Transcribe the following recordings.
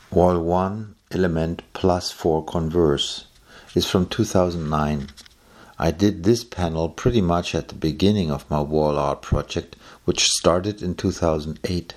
Wall 1, Element +4 Converse, is from 2009. I did this panel pretty much at the beginning of my wall art project, which started in 2008.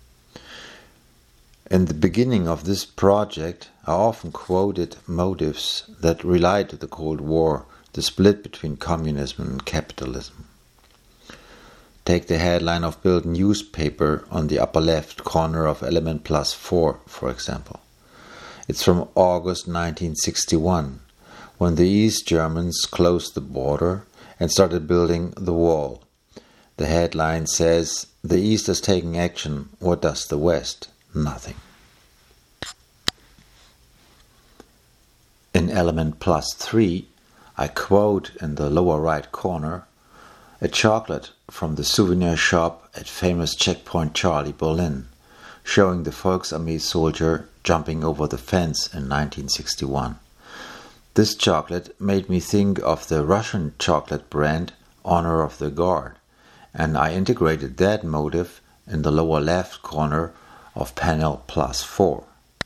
In the beginning of this project, I often quoted motives that relate to the Cold War, the split between communism and capitalism. Take the headline of Bild newspaper on the upper left corner of Element +4, for example. It's from August 1961, when the East Germans closed the border and started building the wall. The headline says, "The East is taking action. What does the West? Nothing." In Element +3, I quote in the lower right corner a chocolate from the souvenir shop at famous Checkpoint Charlie, Berlin, showing the Volksarmee soldier jumping over the fence in 1961. This chocolate made me think of the Russian chocolate brand Honor of the Guard, and I integrated that motive in the lower left corner of panel +4.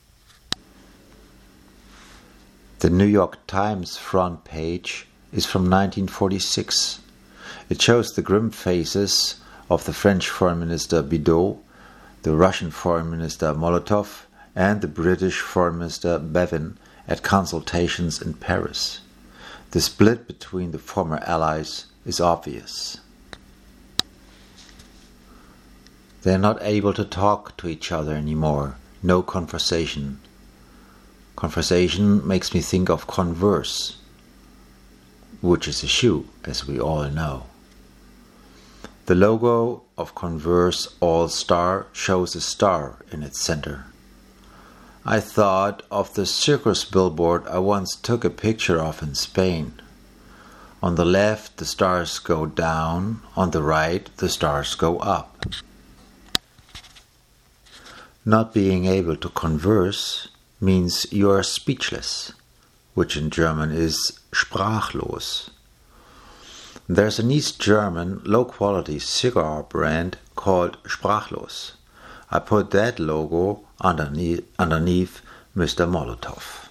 The New York Times front page is from 1946. It shows the grim faces of the French Foreign Minister Bidault, the Russian Foreign Minister Molotov, and the British Foreign Minister Bevin at consultations in Paris. The split between the former allies is obvious. They are not able to talk to each other anymore. No conversation. Conversation makes me think of Converse, which is a shoe, as we all know. The logo of Converse All-Star shows a star in its center. I thought of the circus billboard I once took a picture of in Spain. On the left, the stars go down. On the right, the stars go up. Not being able to converse means you are speechless, which in German is sprachlos. There's an East German low-quality cigar brand called Sprachlos. I put that logo underneath Mr. Molotov.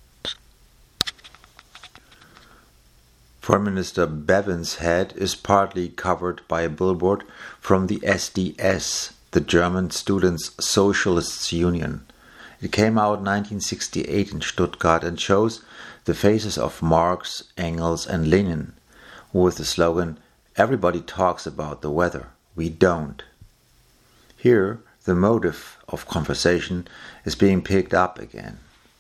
Foreign Minister Bevin's head is partly covered by a billboard from the SDS, the German Students' Socialists Union. It came out in 1968 in Stuttgart and shows the faces of Marx, Engels and Lenin, with the slogan, "Everybody talks about the weather, we don't." Here, the motive of conversation is being picked up again.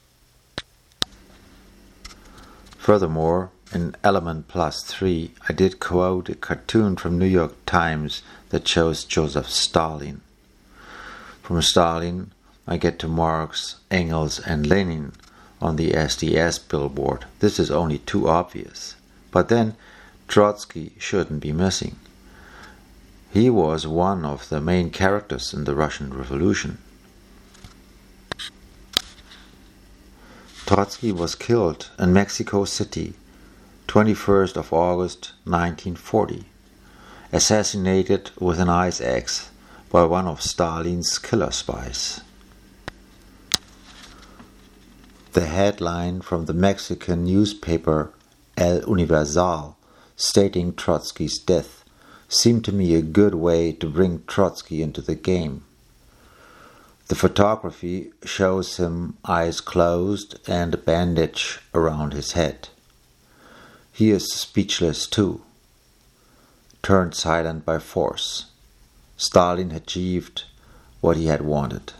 Furthermore, in Element +3, I did quote a cartoon from New York Times that shows Joseph Stalin. From Stalin, I get to Marx, Engels and Lenin on the SDS billboard. This is only too obvious. But then, Trotsky shouldn't be missing. He was one of the main characters in the Russian Revolution. Trotsky was killed in Mexico City, 21st of August 1940, assassinated with an ice axe by one of Stalin's killer spies. The headline from the Mexican newspaper El Universal stating Trotsky's death seemed to me a good way to bring Trotsky into the game. The photography shows him eyes closed and a bandage around his head. He is speechless too, turned silent by force. Stalin achieved what he had wanted.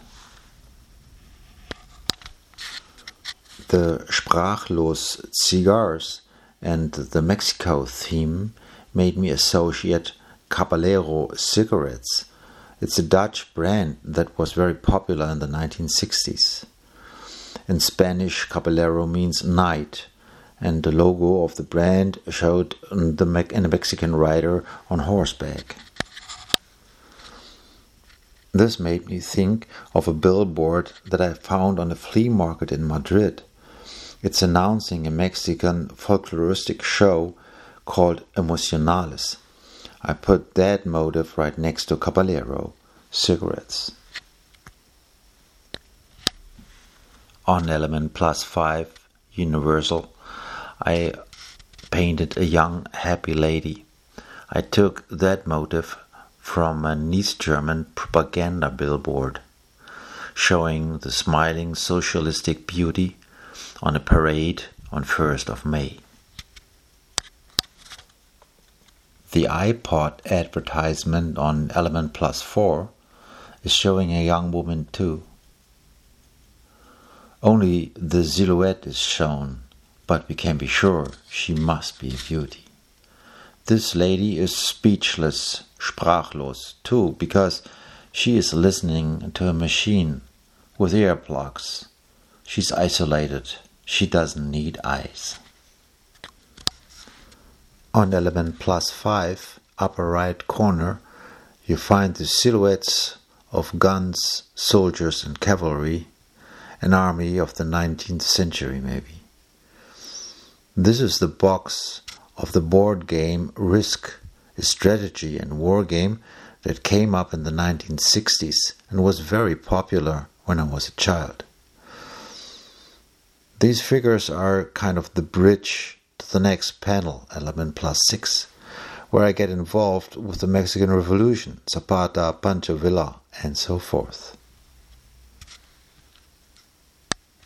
The Sprachlos cigars and the Mexico theme made me associate Caballero cigarettes. It's a Dutch brand that was very popular in the 1960s. In Spanish, Caballero means knight, and the logo of the brand showed a Mexican rider on horseback. This made me think of a billboard that I found on a flea market in Madrid. It's announcing a Mexican folkloristic show called Emocionales. I put that motive right next to Caballero cigarettes. On element +5, universal, I painted a young, happy lady. I took that motif from an East German propaganda billboard, showing the smiling socialistic beauty on a parade on 1st of May. The iPod advertisement on element +4 is showing a young woman too. Only the silhouette is shown, but we can be sure she must be a beauty. This lady is speechless, sprachlos, too, because she is listening to a machine with earplugs. She's isolated. She doesn't need eyes. On element +5, upper right corner, you find the silhouettes of guns, soldiers and cavalry, an army of the 19th century maybe. This is the box of the board game Risk, a strategy and war game that came up in the 1960s and was very popular when I was a child. These figures are kind of the bridge to the next panel, element +6, where I get involved with the Mexican Revolution, Zapata, Pancho Villa, and so forth.